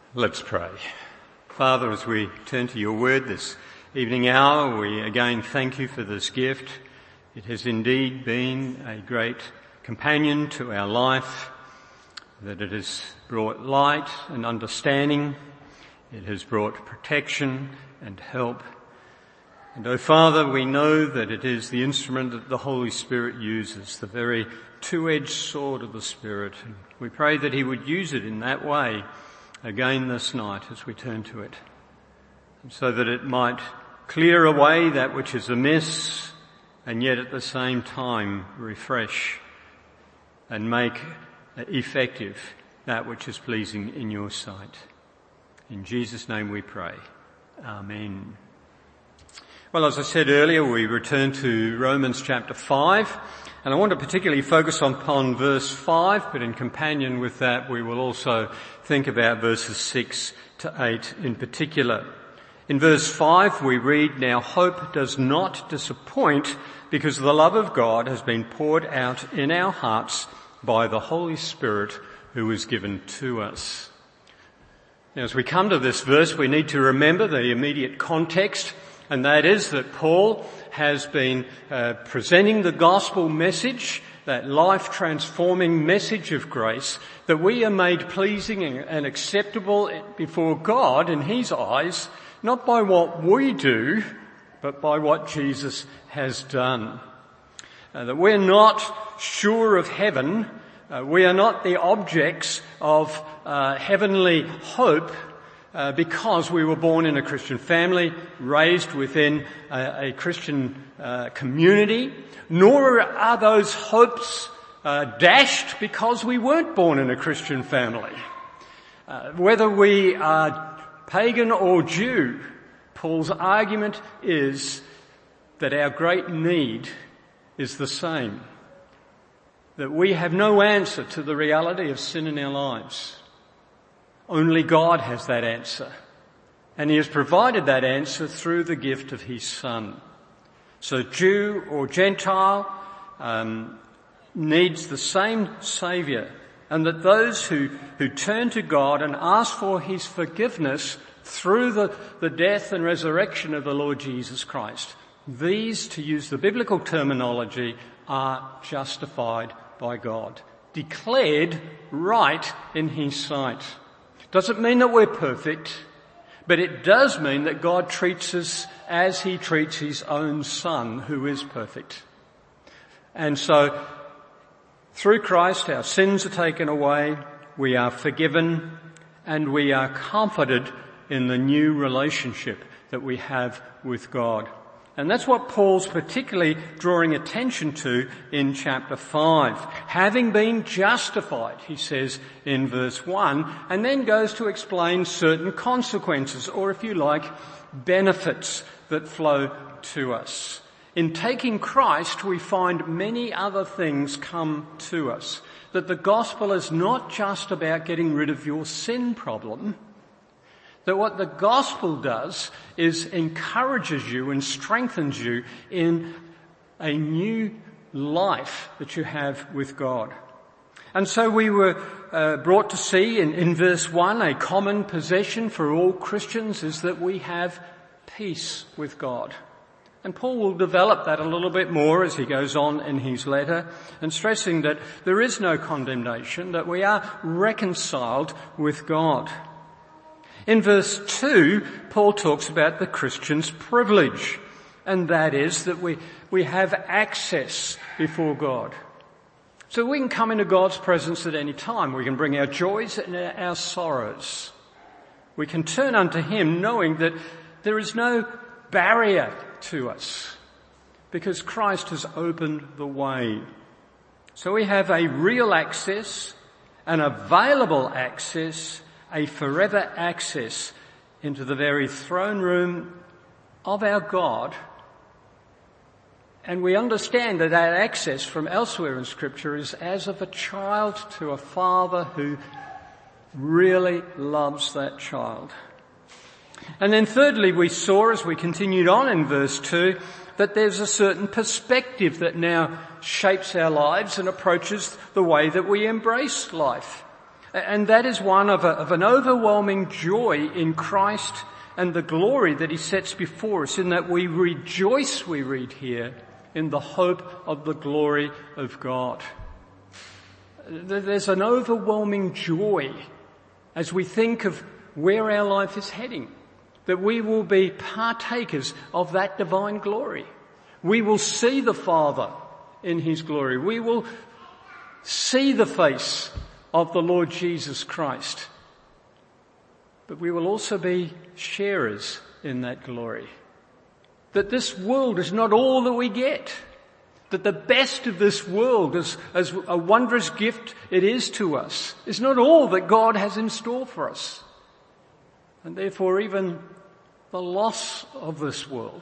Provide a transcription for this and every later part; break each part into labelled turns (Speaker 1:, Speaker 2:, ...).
Speaker 1: Let's pray. Father, as we turn to your word this evening hour, we again thank you for this gift. It has indeed been a great companion to our life, that it has brought light and understanding. It has brought protection and help. And, oh Father, we know that it is the instrument that the Holy Spirit uses, the very two-edged sword of the Spirit. And we pray that he would use it in that way again this night as we turn to it, and so that it might clear away that which is amiss and yet at the same time refresh and make effective that which is pleasing in your sight. In Jesus' name we pray. Amen. Well, as I said earlier, we return to Romans chapter 5, and I want to particularly focus upon verse 5, but in companion with that we will also think about verses 6 to 8 in particular. In verse 5 we read, "Now hope does not disappoint, because the love of God has been poured out in our hearts by the Holy Spirit who is given to us." Now, as we come to this verse, we need to remember the immediate context, and that is that Paul has been presenting the gospel message, that life-transforming message of grace, that we are made pleasing and acceptable before God in his eyes, not by what we do, but by what Jesus has done. That we're not sure of heaven, we are not the objects of heavenly hope, because we were born in a Christian family, raised within a Christian community, nor are those hopes dashed because we weren't born in a Christian family. Whether we are pagan or Jew, Paul's argument is that our great need is the same, that we have no answer to the reality of sin in our lives. Only God has that answer, and he has provided that answer through the gift of his Son. So Jew or Gentile needs the same Saviour, and that those who turn to God and ask for his forgiveness through the death and resurrection of the Lord Jesus Christ, these, to use the biblical terminology, are justified by God, declared right in his sight. Doesn't mean that we're perfect, but it does mean that God treats us as he treats his own Son, who is perfect. And so, through Christ, our sins are taken away, we are forgiven, and we are comforted in the new relationship that we have with God. And that's what Paul's particularly drawing attention to in chapter 5. Having been justified, he says in verse 1, and then goes to explain certain consequences, or if you like, benefits that flow to us. In taking Christ, we find many other things come to us. That the gospel is not just about getting rid of your sin problem. That what the gospel does is encourages you and strengthens you in a new life that you have with God. And so we were brought to see in verse 1, a common possession for all Christians is that we have peace with God. And Paul will develop that a little bit more as he goes on in his letter, and stressing that there is no condemnation, that we are reconciled with God. In verse 2, Paul talks about the Christian's privilege, and that is that we have access before God. So we can come into God's presence at any time. We can bring our joys and our sorrows. We can turn unto him knowing that there is no barrier to us, because Christ has opened the way. So we have a real access, an available access, a forever access into the very throne room of our God. And we understand that that access from elsewhere in Scripture is as of a child to a father who really loves that child. And then thirdly, we saw as we continued on in verse 2 that there's a certain perspective that now shapes our lives and approaches the way that we embrace life. And that is one of an overwhelming joy in Christ and the glory that he sets before us, in that we rejoice, we read here, in the hope of the glory of God. There's an overwhelming joy as we think of where our life is heading, that we will be partakers of that divine glory. We will see the Father in his glory. We will see the face of the Lord Jesus Christ. But we will also be sharers in that glory. That this world is not all that we get. That the best of this world, as a wondrous gift it is to us, is not all that God has in store for us. And therefore even the loss of this world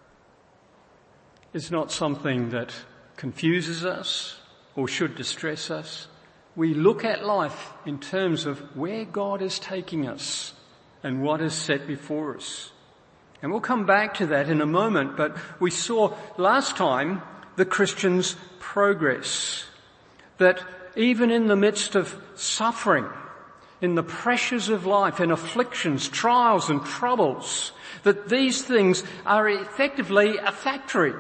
Speaker 1: is not something that confuses us or should distress us. We look at life in terms of where God is taking us and what is set before us. And we'll come back to that in a moment, but we saw last time the Christian's progress. That even in the midst of suffering, in the pressures of life, in afflictions, trials and troubles, that these things are effectively a factory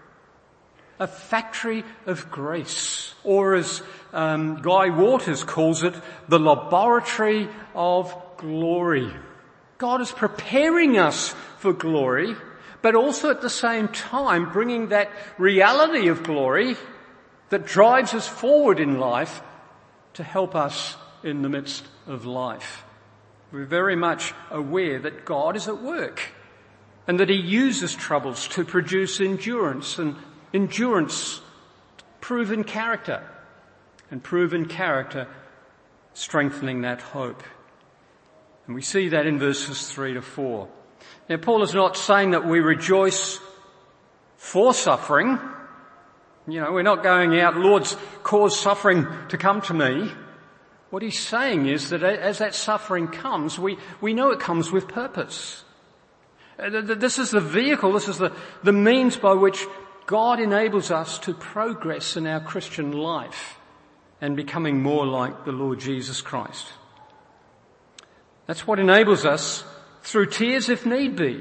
Speaker 1: of grace, or as Guy Waters calls it, the laboratory of glory. God is preparing us for glory, but also at the same time bringing that reality of glory that drives us forward in life to help us in the midst of life. We're very much aware that God is at work and that he uses troubles to produce endurance, and endurance, proven character, and proven character strengthening that hope. And we see that in verses 3 to 4. Now, Paul is not saying that we rejoice for suffering. You know, we're not going out, Lord's cause suffering to come to me. What he's saying is that as that suffering comes, we know it comes with purpose. This is the vehicle, this is the means by which God enables us to progress in our Christian life and becoming more like the Lord Jesus Christ. That's what enables us, through tears if need be,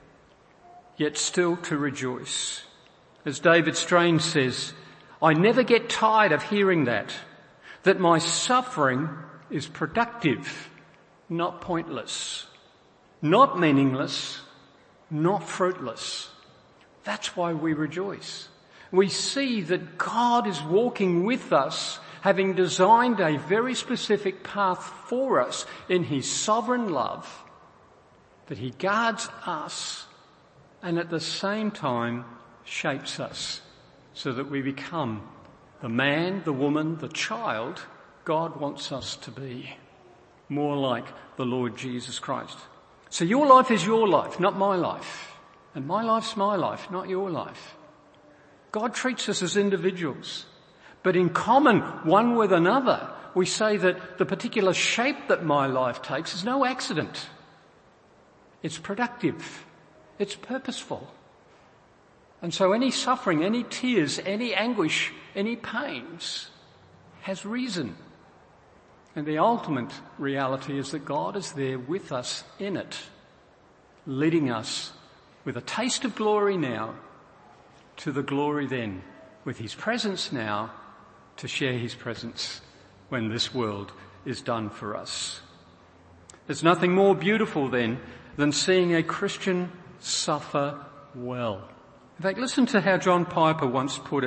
Speaker 1: yet still to rejoice. As David Strange says, I never get tired of hearing that my suffering is productive, not pointless, not meaningless, not fruitless. That's why we rejoice. We see that God is walking with us, having designed a very specific path for us in his sovereign love, that he guards us and at the same time shapes us so that we become the man, the woman, the child God wants us to be, more like the Lord Jesus Christ. So your life is your life, not my life. And my life's my life, not your life. God treats us as individuals. But in common, one with another, we say that the particular shape that my life takes is no accident. It's productive. It's purposeful. And so any suffering, any tears, any anguish, any pains has reason. And the ultimate reality is that God is there with us in it, leading us with a taste of glory now to the glory then, with his presence now to share his presence when this world is done for us. There's nothing more beautiful then than seeing a Christian suffer well. In fact, listen to how John Piper once put it.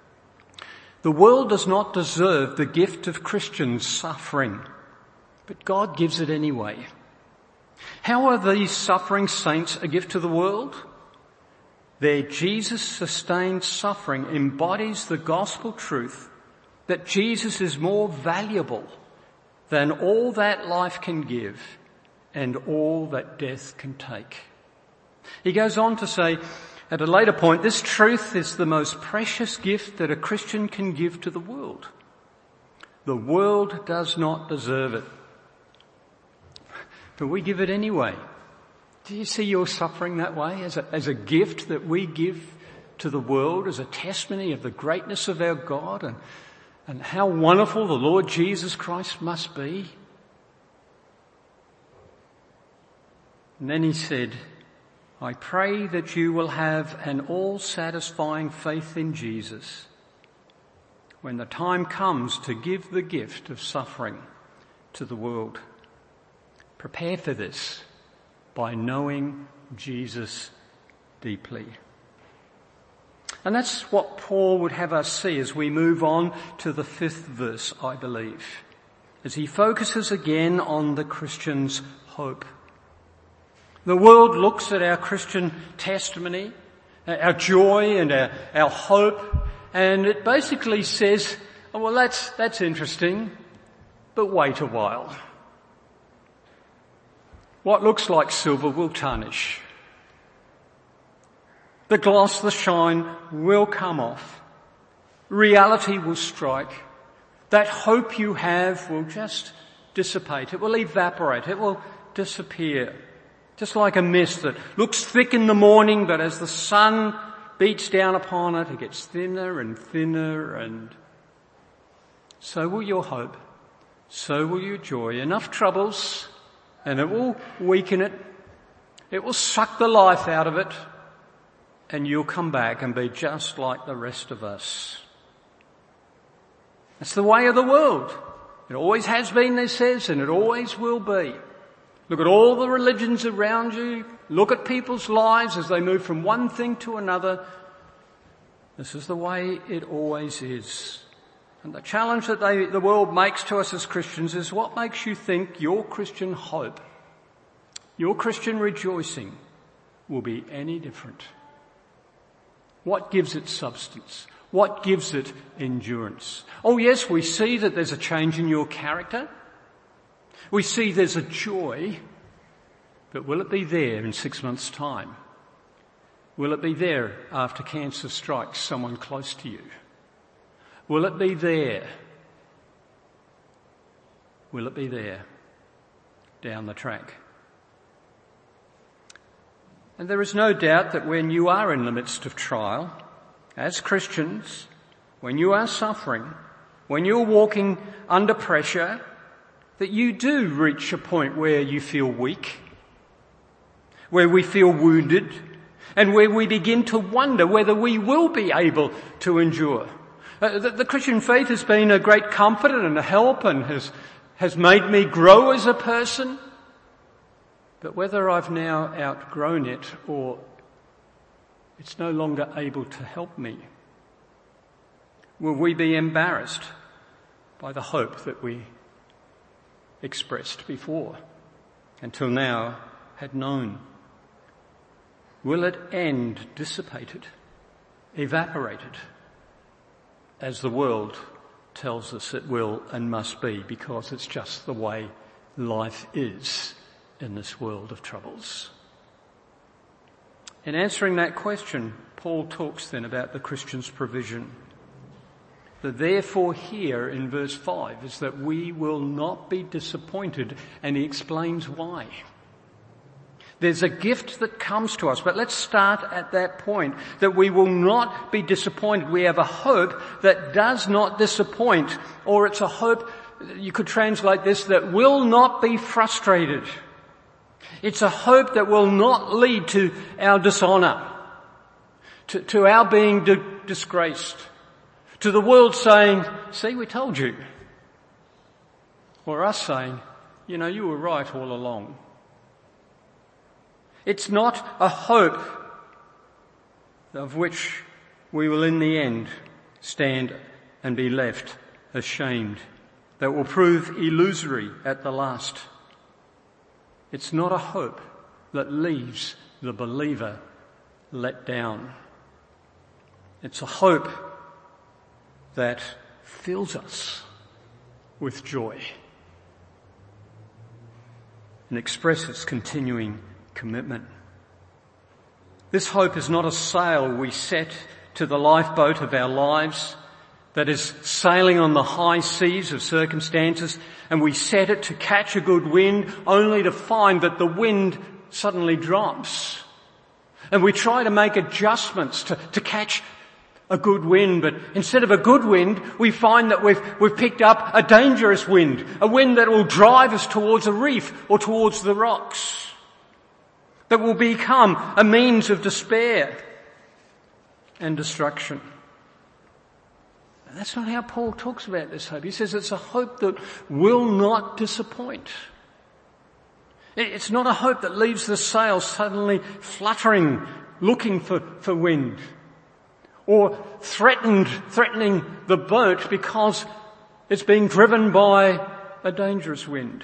Speaker 1: The world does not deserve the gift of Christians suffering, but God gives it anyway. How are these suffering saints a gift to the world? Their Jesus-sustained suffering embodies the gospel truth that Jesus is more valuable than all that life can give and all that death can take. He goes on to say, at a later point, this truth is the most precious gift that a Christian can give to the world. The world does not deserve it, but we give it anyway. Do you see your suffering that way, as a gift that we give to the world, as a testimony of the greatness of our God
Speaker 2: and how wonderful the Lord Jesus Christ must be. And then he said, I pray that you will have an all-satisfying faith in Jesus when the time comes to give the gift of suffering to the world. Prepare for this by knowing Jesus deeply. And that's what Paul would have us see as we move on to the 5th verse, I believe, as he focuses again on the Christian's hope. The world looks at our Christian testimony, our joy and our hope, and it basically says, oh, well, that's interesting, but wait a while. What looks like silver will tarnish. The gloss, the shine will come off. Reality will strike. That hope you have will just dissipate. It will evaporate. It will disappear. Just like a mist that looks thick in the morning, but as the sun beats down upon it, it gets thinner and thinner, and so will your hope. So will your joy. Enough troubles, and it will weaken it. It will suck the life out of it, and you'll come back and be just like the rest of us. That's the way of the world. It always has been, it says, and it always will be. Look at all the religions around you. Look at people's lives as they move from one thing to another. This is the way it always is. And the challenge that the world makes to us as Christians is, what makes you think your Christian hope, your Christian rejoicing will be any different? What gives it substance? What gives it endurance? Oh yes, we see that there's a change in your character. We see there's a joy, but will it be there in 6 months' time? Will it be there after cancer strikes someone close to you? Will it be there? Will it be there down the track? And there is no doubt that when you are in the midst of trial, as Christians, when you are suffering, when you're walking under pressure, that you do reach a point where you feel weak, where we feel wounded, and where we begin to wonder whether we will be able to endure. The Christian faith has been a great comfort and a help and has made me grow as a person. But whether I've now outgrown it or it's no longer able to help me, will we be embarrassed by the hope that we expressed before, until now had known? Will it end dissipated, evaporated, as the world tells us it will and must be, because it's just the way life is in this world of troubles? In answering that question, Paul talks then about the Christian's provision. The therefore here in verse 5 is that we will not be disappointed, and he explains why. There's a gift that comes to us, but let's start at that point, that we will not be disappointed. We have a hope that does not disappoint, or it's a hope, you could translate this, that will not be frustrated. It's a hope that will not lead to our dishonour, to our being disgraced, to the world saying, see, we told you. Or us saying, you were right all along. It's not a hope of which we will in the end stand and be left ashamed, that will prove illusory at the last. It's not a hope that leaves the believer let down. It's a hope that fills us with joy and expresses continuing commitment. This hope is not a sail we set to the lifeboat of our lives that is sailing on the high seas of circumstances, and we set it to catch a good wind only to find that the wind suddenly drops. And we try to make adjustments to catch a good wind, but instead of a good wind, we find that we've picked up a dangerous wind, a wind that will drive us towards a reef or towards the rocks, that will become a means of despair and destruction. And that's not how Paul talks about this hope. He says it's a hope that will not disappoint. It's not a hope that leaves the sails suddenly fluttering, looking for wind, or threatening the boat because it's being driven by a dangerous wind.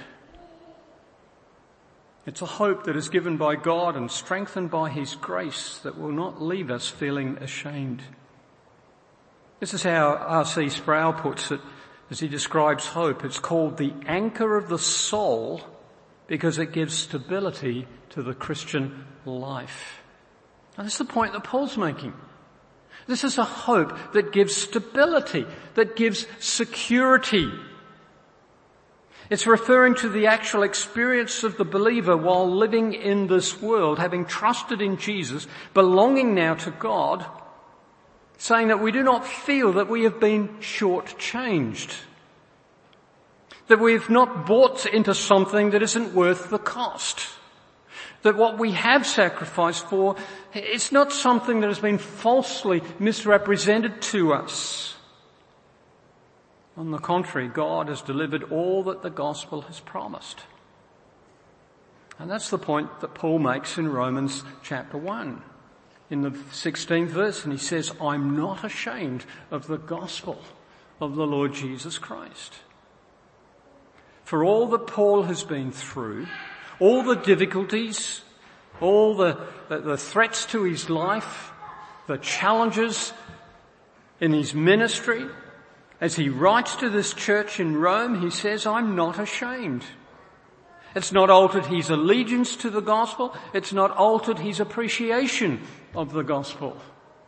Speaker 2: It's a hope that is given by God and strengthened by His grace that will not leave us feeling ashamed. This is how R.C. Sproul puts it as he describes hope. It's called the anchor of the soul because it gives stability to the Christian life. And that's the point that Paul's making. This is a hope that gives stability, that gives security. It's referring to the actual experience of the believer while living in this world, having trusted in Jesus, belonging now to God, saying that we do not feel that we have been shortchanged, that we have not bought into something that isn't worth the cost, that what we have sacrificed for, it's not something that has been falsely misrepresented to us. On the contrary, God has delivered all that the gospel has promised. And that's the point that Paul makes in Romans chapter 1, in the 16th verse, and he says, I'm not ashamed of the gospel of the Lord Jesus Christ. For all that Paul has been through, all the difficulties, all the threats to his life, the challenges in his ministry, as he writes to this church in Rome, he says, I'm not ashamed. It's not altered his allegiance to the gospel. It's not altered his appreciation of the gospel.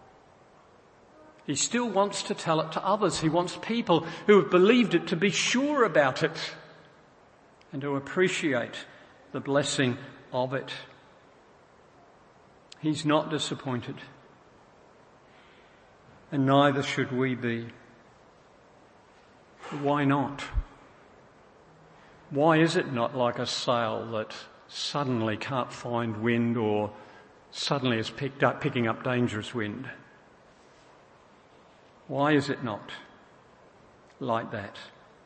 Speaker 2: He still wants to tell it to others. He wants people who have believed it to be sure about it and to appreciate the blessing of it. He's not disappointed, and neither should we be. Why not? Why is it not like a sail that suddenly can't find wind or suddenly is picking up dangerous wind? Why is it not like that?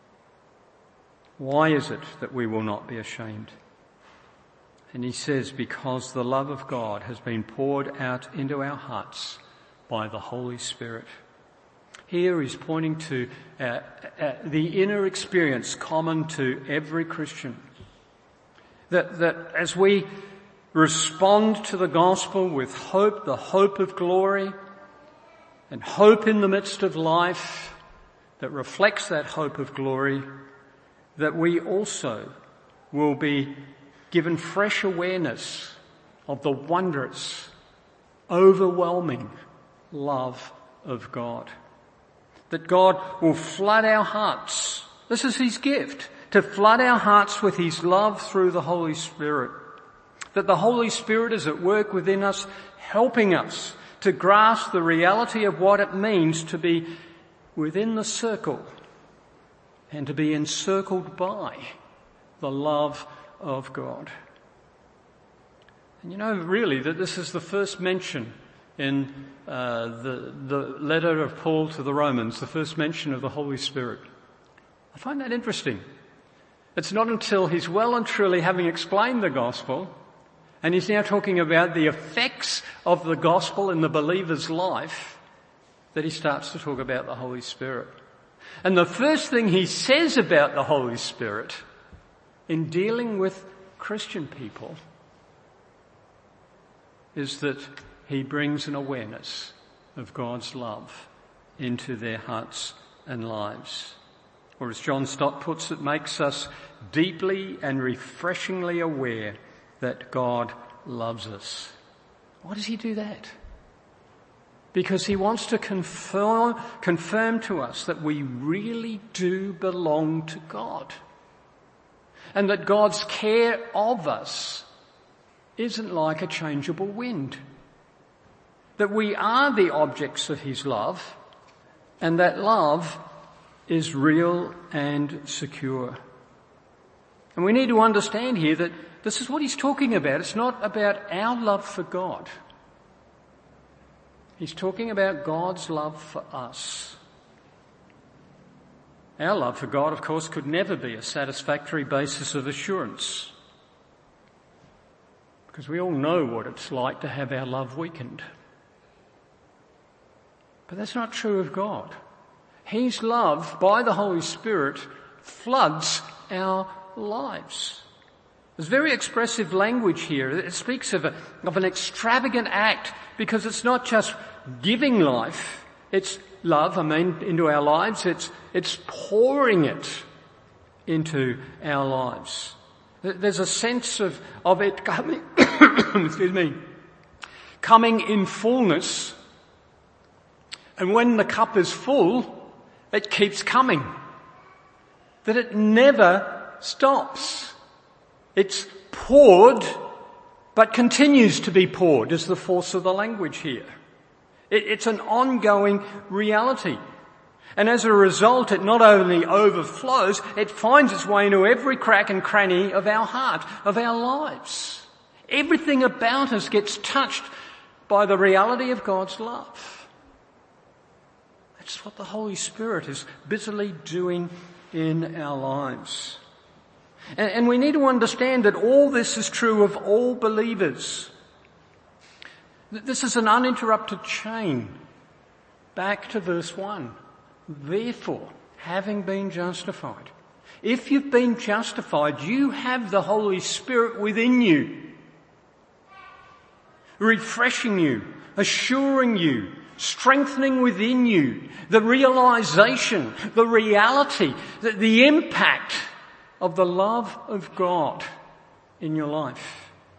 Speaker 2: Why is it that we will not be ashamed? And he says, because the love of God has been poured out into our hearts by the Holy Spirit. Here he's pointing to the inner experience common to every Christian. That as we respond to the gospel with hope, the hope of glory, and hope in the midst of life that reflects that hope of glory, that we also will be given fresh awareness of the wondrous, overwhelming love of God. That God will flood our hearts. This is His gift, to flood our hearts with His love through the Holy Spirit. That the Holy Spirit is at work within us, helping us to grasp the reality of what it means to be within the circle and to be encircled by the love of God. And you know, really, that this is the first mention in the letter of Paul to the Romans, the first mention of the Holy Spirit. I find that interesting. It's not until he's well and truly having explained the gospel, and he's now talking about the effects of the gospel in the believer's life, that he starts to talk about the Holy Spirit. And the first thing he says about the Holy Spirit in dealing with Christian people is that He brings an awareness of God's love into their hearts and lives. Or as John Stott puts it, makes us deeply and refreshingly aware that God loves us. Why does He do that? Because He wants to confirm to us that we really do belong to God. And that God's care of us isn't like a changeable wind. that we are the objects of his love, and that love is real and secure. And we need to understand here that this is what he's talking about. It's not about our love for God. He's talking about God's love for us. Our love for God, of course, could never be a satisfactory basis of assurance, because we all know what it's like to have our love weakened. But that's not true of God. His love, by the Holy Spirit, floods our lives. There's very expressive language here. It speaks of an extravagant act, because it's not just giving life, it's love, into our lives. It's pouring it into our lives. There's a sense of it coming, coming in fullness. And when the cup is full, it keeps coming. That it never stops. It's poured, but continues to be poured, is the force of the language here. It's an ongoing reality. And as a result, it not only overflows, it finds its way into every crack and cranny of our heart, of our lives. Everything about us gets touched by the reality of God's love. That's what the Holy Spirit is busily doing in our lives. And we need to understand that all this is true of all believers. This is an uninterrupted chain. Back to verse 1. Therefore, having been justified. If you've been justified, you have the Holy Spirit within you, refreshing you, assuring you, strengthening within you the realization, the reality, the impact of the love of God in your life.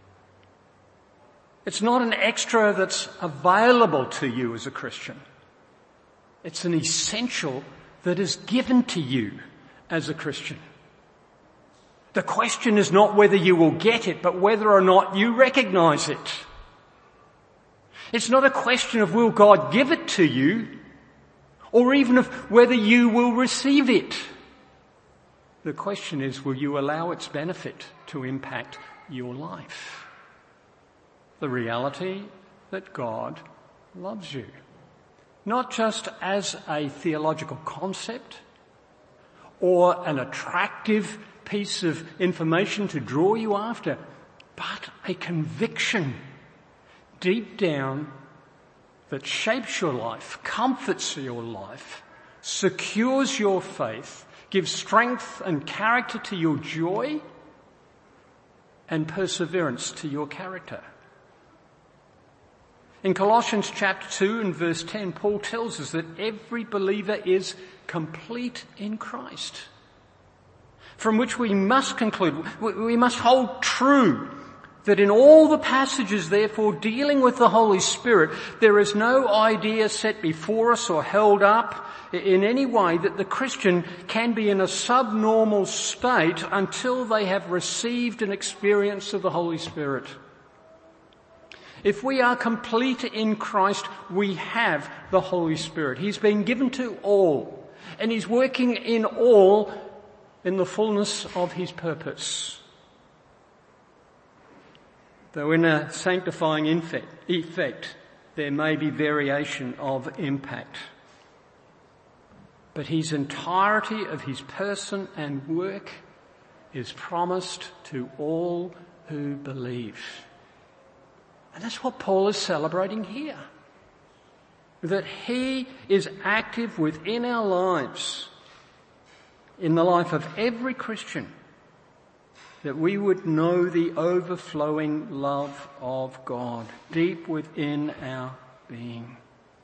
Speaker 2: It's not an extra that's available to you as a Christian. It's an essential that is given to you as a Christian. The question is not whether you will get it, but whether or not you recognize it. It's not a question of will God give it to you, or even of whether you will receive it. The question is, will you allow its benefit to impact your life? The reality that God loves you. Not just as a theological concept or an attractive piece of information to draw you after, but a conviction deep down that shapes your life, comforts your life, secures your faith, gives strength and character to your joy, and perseverance to your character. In Colossians chapter 2 and verse 10, Paul tells us that every believer is complete in Christ. From which we must conclude, we must hold true that in all the passages, therefore, dealing with the Holy Spirit, there is no idea set before us or held up in any way that the Christian can be in a subnormal state until they have received an experience of the Holy Spirit. If we are complete in Christ, we have the Holy Spirit. He's been given to all, and He's working in all in the fullness of His purpose. Though in a sanctifying effect, there may be variation of impact. But His entirety of His person and work is promised to all who believe. And that's what Paul is celebrating here. That He is active within our lives, in the life of every Christian, that we would know the overflowing love of God deep within our being,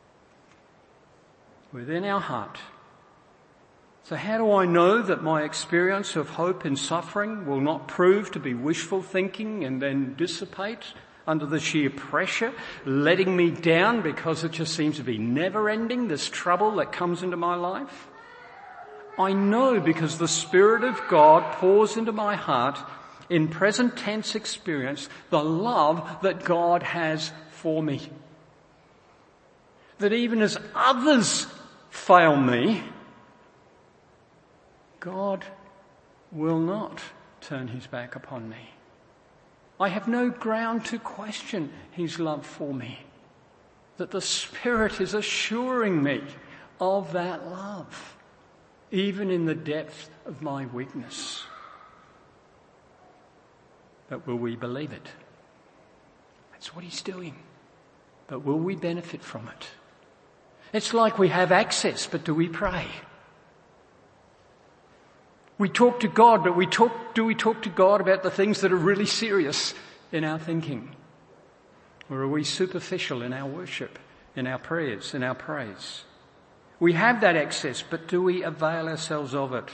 Speaker 2: within our heart. So how do I know that my experience of hope in suffering will not prove to be wishful thinking and then dissipate under the sheer pressure, letting me down because it just seems to be never ending, this trouble that comes into my life? I know because the Spirit of God pours into my heart in present tense experience the love that God has for me. that even as others fail me, God will not turn his back upon me. I have no ground to question his love for me, that the Spirit is assuring me of that love, even in the depth of my weakness. But will we believe it? That's what he's doing. But will we benefit from it? It's like we have access, but do we pray? We talk to God, but do we talk to God about the things that are really serious in our thinking? Or are we superficial in our worship, in our prayers, in our praise? We have that access, but do we avail ourselves of it?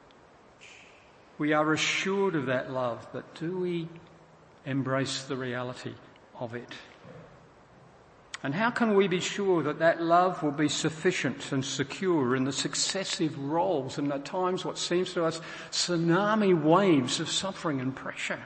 Speaker 2: We are assured of that love, but do we embrace the reality of it? And how can we be sure that that love will be sufficient and secure in the successive rolls and at times what seems to us tsunami waves of suffering and pressure?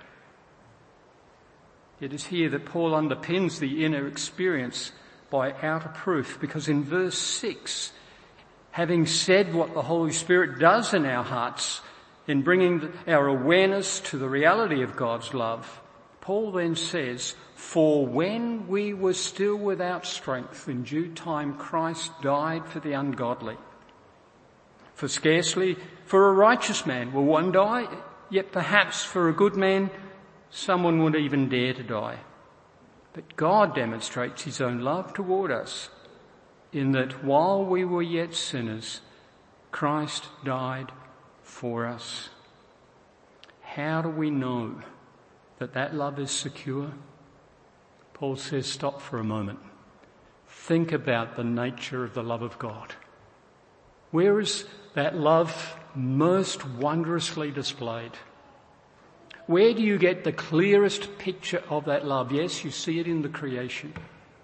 Speaker 2: It is here that Paul underpins the inner experience by outer proof, because in verse 6, having said what the Holy Spirit does in our hearts in bringing our awareness to the reality of God's love, Paul then says, "For when we were still without strength, in due time Christ died for the ungodly. For scarcely for a righteous man will one die, yet perhaps for a good man someone would even dare to die. But God demonstrates his own love toward us, in that while we were yet sinners, Christ died for us." How do we know that that love is secure? Paul says, stop for a moment. Think about the nature of the love of God. Where is that love most wondrously displayed? Where do you get the clearest picture of that love? Yes, you see it in the creation.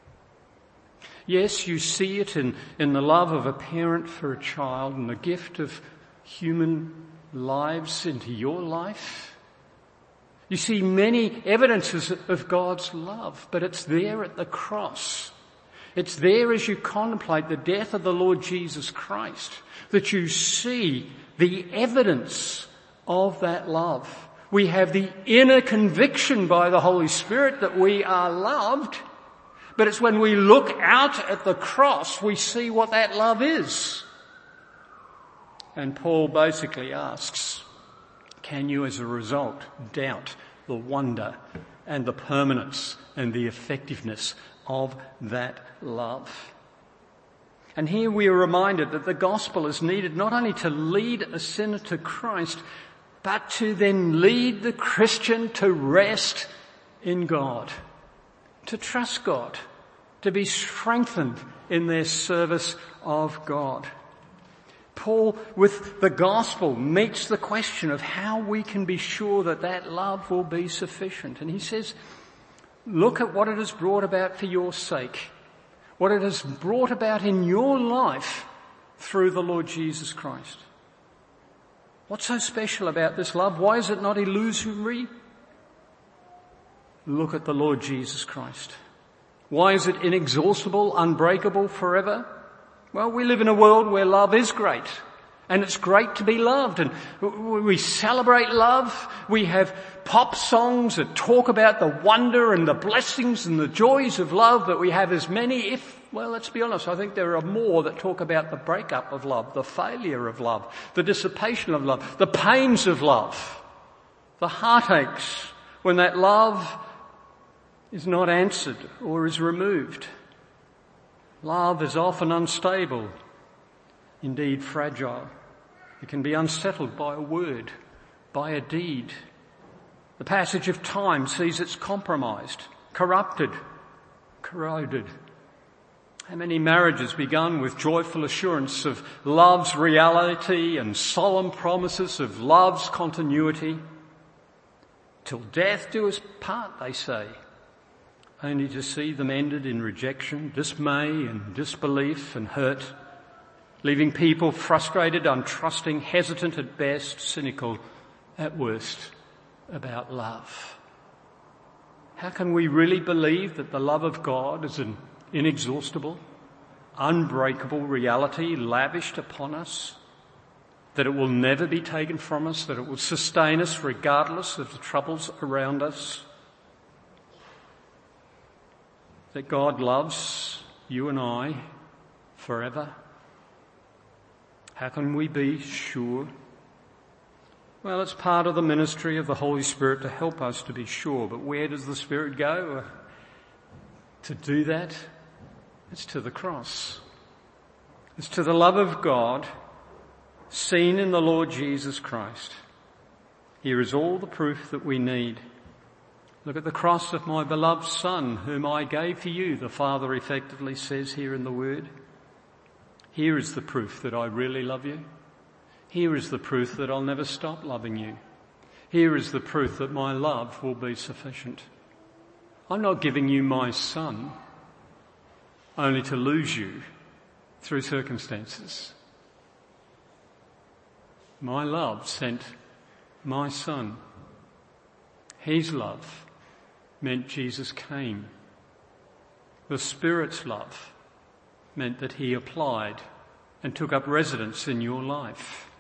Speaker 2: Yes, you see it in the love of a parent for a child and the gift of human lives into your life. You see many evidences of God's love, but it's there at the cross. It's there as you contemplate the death of the Lord Jesus Christ that you see the evidence of that love. We have the inner conviction by the Holy Spirit that we are loved, but it's when we look out at the cross we see what that love is. And Paul basically asks, can you as a result doubt the wonder and the permanence and the effectiveness of that love? And here we are reminded that the gospel is needed not only to lead a sinner to Christ, but to then lead the Christian to rest in God, to trust God, to be strengthened in their service of God. Paul, with the gospel, meets the question of how we can be sure that that love will be sufficient. And he says, look at what it has brought about for your sake, what it has brought about in your life through the Lord Jesus Christ. What's so special about this love? Why is it not illusory? Look at the Lord Jesus Christ. Why is it inexhaustible, unbreakable forever? Well, we live in a world where love is great, and it's great to be loved, and we celebrate love. We have pop songs that talk about the wonder and the blessings and the joys of love, but we have as many, well, let's be honest, I think there are more that talk about the breakup of love, the failure of love, the dissipation of love, the pains of love, the heartaches when that love is not answered or is removed. Love is often unstable, indeed fragile. It can be unsettled by a word, by a deed. The passage of time sees it's compromised, corrupted, corroded. How many marriages begun with joyful assurance of love's reality and solemn promises of love's continuity? Till death do us part, they say, only to see them ended in rejection, dismay and disbelief and hurt, leaving people frustrated, untrusting, hesitant at best, cynical at worst about love. How can we really believe that the love of God is inexhaustible, unbreakable reality lavished upon us, that it will never be taken from us, that it will sustain us regardless of the troubles around us, that God loves you and I forever. How can we be sure? Well, it's part of the ministry of the Holy Spirit to help us to be sure. But where does the Spirit go to do that? It's to the cross. It's to the love of God seen in the Lord Jesus Christ. Here is all the proof that we need. Look at the cross of my beloved Son, whom I gave for you, the Father effectively says here in the Word. Here is the proof that I really love you. Here is the proof that I'll never stop loving you. Here is the proof that my love will be sufficient. I'm not giving you my Son only to lose you through circumstances. My love sent my Son. His love meant Jesus came. The Spirit's love meant that he applied and took up residence in your life.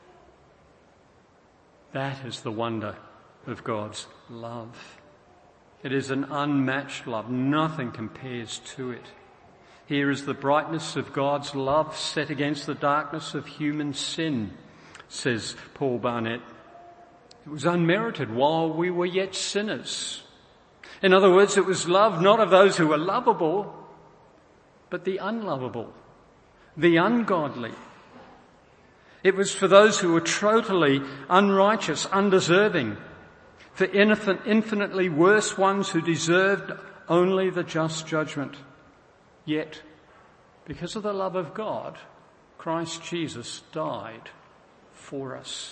Speaker 2: That is the wonder of God's love. It is an unmatched love. Nothing compares to it. Here is the brightness of God's love set against the darkness of human sin, says Paul Barnett. It was unmerited while we were yet sinners. In other words, it was love not of those who were lovable, but the unlovable, the ungodly. It was for those who were totally unrighteous, undeserving, for infinitely worse ones who deserved only the just judgment. Yet, because of the love of God, Christ Jesus died for us.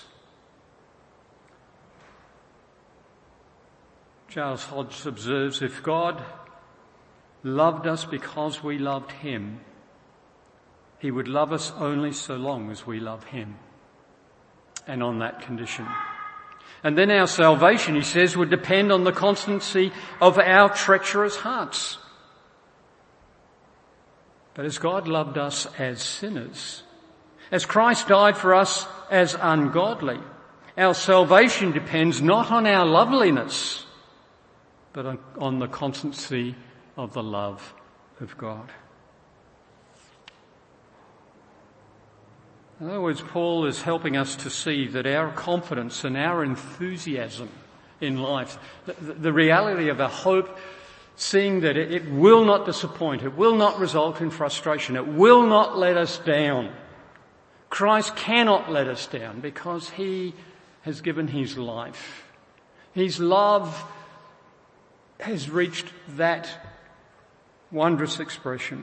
Speaker 2: Charles Hodge observes, if God loved us because we loved him, he would love us only so long as we love him, and on that condition. And then our salvation, he says, would depend on the constancy of our treacherous hearts. But as God loved us as sinners, as Christ died for us as ungodly, our salvation depends not on our loveliness, but on the constancy of the love of God. In other words, Paul is helping us to see that our confidence and our enthusiasm in life, the reality of our hope, seeing that it will not disappoint, it will not result in frustration, it will not let us down. Christ cannot let us down because he has given his life. His love has reached that wondrous expression.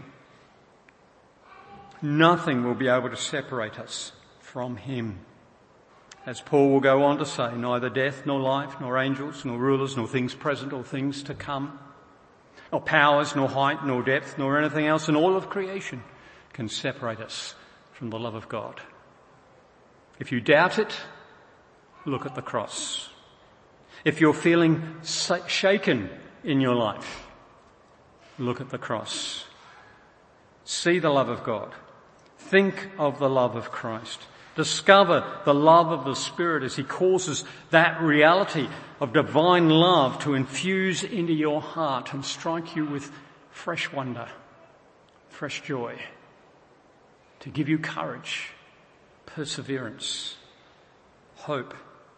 Speaker 2: Nothing will be able to separate us from him. As Paul will go on to say, neither death nor life, nor angels, nor rulers, nor things present or things to come, nor powers, nor height, nor depth, nor anything else in all of creation can separate us from the love of God. If you doubt it, look at the cross. If you're feeling shaken in your life, look at the cross. See the love of God. Think of the love of Christ. Discover the love of the Spirit as he causes that reality of divine love to infuse into your heart and strike you with fresh wonder, fresh joy, to give you courage, perseverance, hope.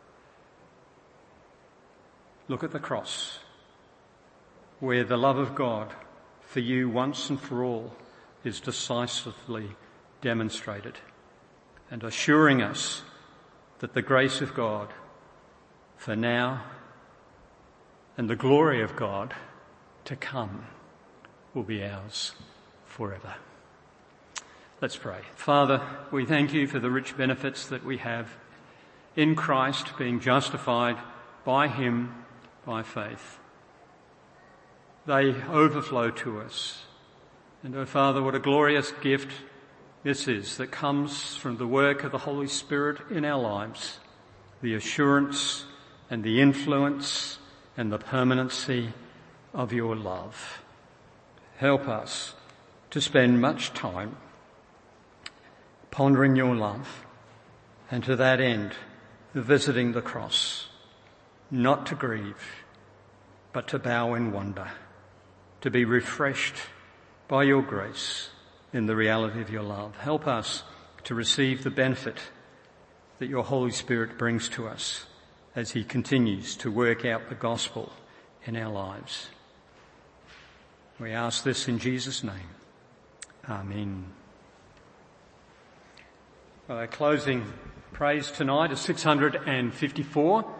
Speaker 2: Look at the cross, where the love of God for you once and for all is decisively demonstrated, and assuring us that the grace of God for now and the glory of God to come will be ours forever. Let's pray. Father, we thank you for the rich benefits that we have in Christ, being justified by him by faith. They overflow to us. And, oh Father, what a glorious gift this is that comes from the work of the Holy Spirit in our lives, the assurance and the influence and the permanency of your love. Help us to spend much time pondering your love, and to that end, visiting the cross, not to grieve, but to bow in wonder, to be refreshed by your grace in the reality of your love. Help us to receive the benefit that your Holy Spirit brings to us as he continues to work out the gospel in our lives. We ask this in Jesus' name. Amen. Well, our closing praise tonight is 654.